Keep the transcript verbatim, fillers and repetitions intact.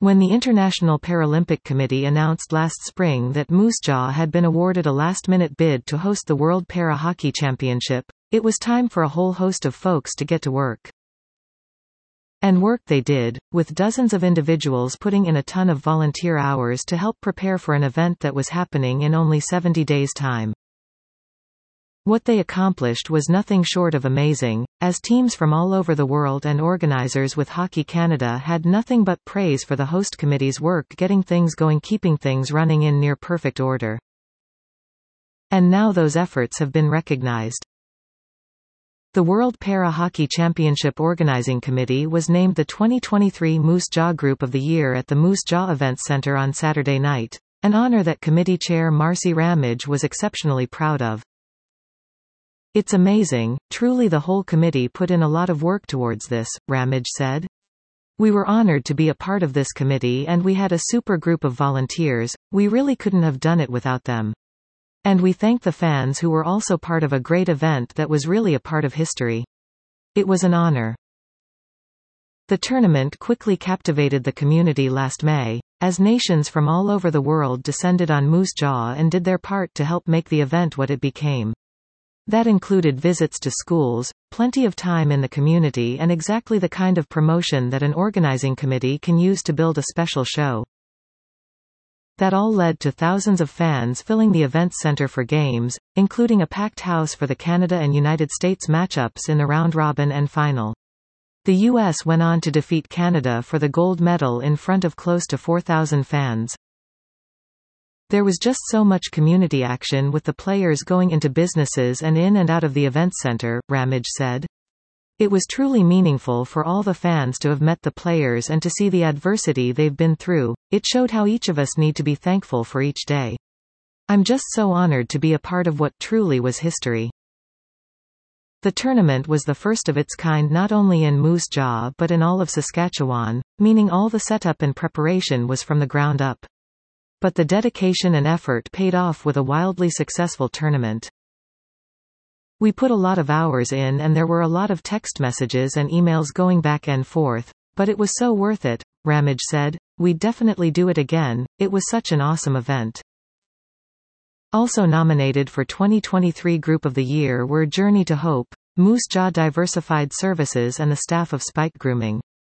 When the International Paralympic Committee announced last spring that Moose Jaw had been awarded a last-minute bid to host the World Para-Hockey Championship, it was time for a whole host of folks to get to work. And work they did, with dozens of individuals putting in a ton of volunteer hours to help prepare for an event that was happening in only seventy days' time. What they accomplished was nothing short of amazing, as teams from all over the world and organizers with Hockey Canada had nothing but praise for the host committee's work getting things going, keeping things running in near perfect order. And now those efforts have been recognized. The World Para-Hockey Championship Organizing Committee was named the twenty twenty-three Moose Jaw Group of the Year at the Moose Jaw Events Center on Saturday night, an honor that committee chair Marcy Ramage was exceptionally proud of. "It's amazing, truly the whole committee put in a lot of work towards this," Ramage said. "We were honored to be a part of this committee and we had a super group of volunteers, we really couldn't have done it without them. And we thank the fans who were also part of a great event that was really a part of history. It was an honor." The tournament quickly captivated the community last May, as nations from all over the world descended on Moose Jaw and did their part to help make the event what it became. That included visits to schools, plenty of time in the community and exactly the kind of promotion that an organizing committee can use to build a special show. That all led to thousands of fans filling the events center for games, including a packed house for the Canada and United States matchups in the round-robin and final. The U S went on to defeat Canada for the gold medal in front of close to four thousand fans. "There was just so much community action with the players going into businesses and in and out of the events center," Ramage said. "It was truly meaningful for all the fans to have met the players and to see the adversity they've been through. It showed how each of us need to be thankful for each day. I'm just so honored to be a part of what truly was history." The tournament was the first of its kind not only in Moose Jaw but in all of Saskatchewan, meaning all the setup and preparation was from the ground up. But the dedication and effort paid off with a wildly successful tournament. "We put a lot of hours in and there were a lot of text messages and emails going back and forth, but it was so worth it," Ramage said. "We'd definitely do it again, it was such an awesome event." Also nominated for twenty twenty-three Group of the Year were Journey to Hope, Moose Jaw Diversified Services and the staff of Spike Grooming.